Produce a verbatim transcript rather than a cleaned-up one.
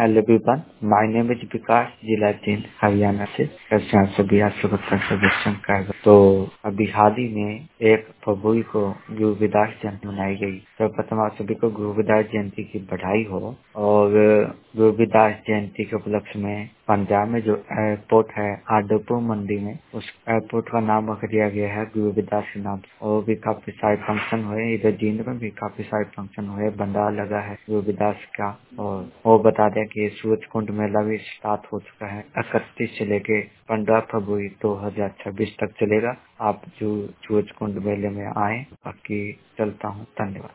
Hello everyone, my name is विकास, जिला जींद हरियाणा से। कैसे आप सभी आप लोग का सजेशन कर तो अभी हाल ही में एक फरवरी को गुरु रविदास जयंती मनाई गई। सर्वप्रथम आप सभी को गुरु रविदास जयंती की बधाई हो। और गुरु रविदास जयंती के उपलक्ष्य में पंजाब में जो एयरपोर्ट है आदरपुर मंडी में, उस एयरपोर्ट का नाम रख दिया गया है गुरु रविदास के नाम से। और भी काफी सारे फंक्शन हुए, इधर जींद में भी काफी सारे फंक्शन हुए, भंडारा लगा है गुरु रविदास का। और वो बता दें कि सूरज कुंड मेला भी स्टार्ट हो चुका है, इकतीस से लेके पंद्रह फरवरी दो हजार छब्बीस तक चलेगा। आप जो सूरज कुंड मेले में आए, बाकी चलता हूँ, धन्यवाद।